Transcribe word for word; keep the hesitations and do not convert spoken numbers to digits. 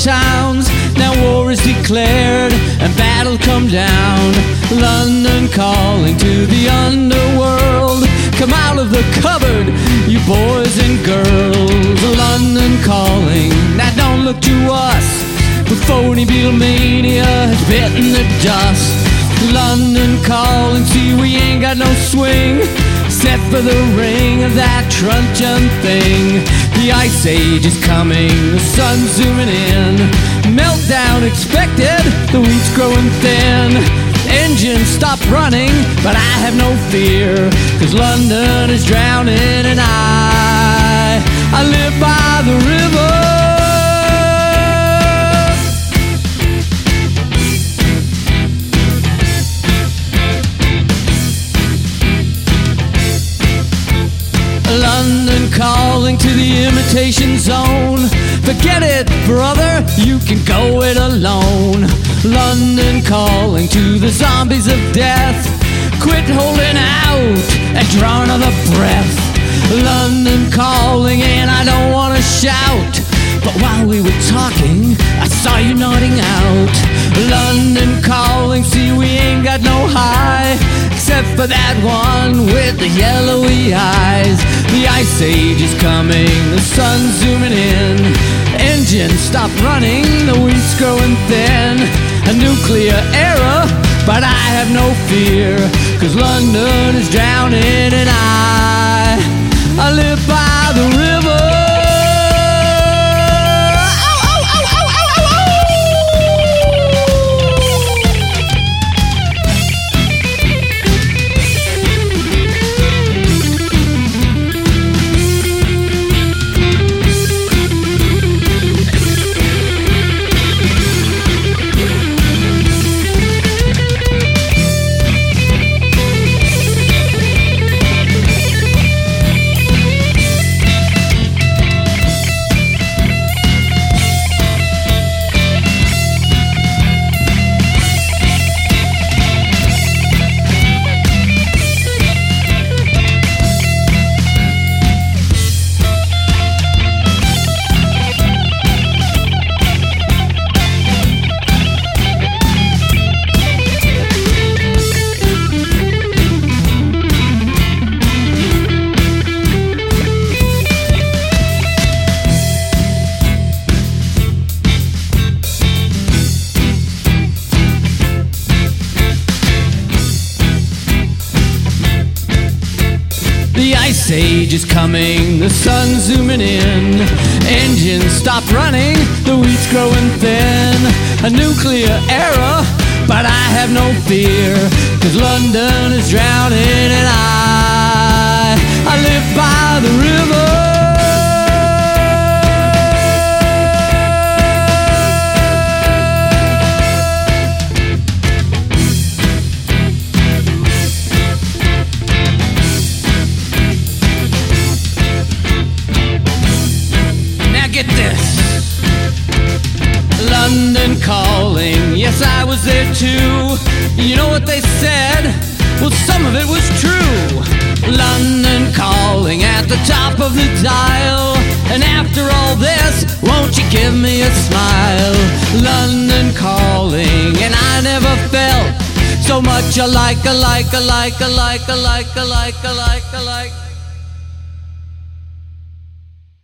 towns. Now war is declared and battle come down. London calling to the underworld. Come out of the cupboard, you boys and girls. London calling, now don't look to us. The phony Beatlemania has bitten the dust. London calling, see we ain't got no swing except for the ring of that truncheon thing. The ice age is coming, the sun's zooming in. Meltdown expected, the wheat's growing thin. Engines stop running, but I have no fear, 'cause London is drowning and I, I live by the river. London calling to the imitation zone. Forget it, brother, you can go it alone. London calling to the zombies of death. Quit holding out and draw another breath. London calling and I don't want to shout, but while we were talking, I saw you nodding out. London calling, see we ain't got no high, except for that one with the yellowy eyes. The ice age is coming, the sun's zooming in. Engines stop running, the wheat's growing thin. A nuclear error, but I have no fear, 'cause London is drowning and I, I live by the river. The ice age is coming, the sun's zooming in. Engines stop running, the wheat's growing thin. A nuclear error, but I have no fear, 'cause London is drowning and I, I live by the river. Get this. London calling, yes I was there too. You know what they said? Well, some of it was true. London calling at the top of the dial. And after all this, won't you give me a smile? London calling, and I never felt so much alike, alike, alike, alike, alike, alike, alike, alike.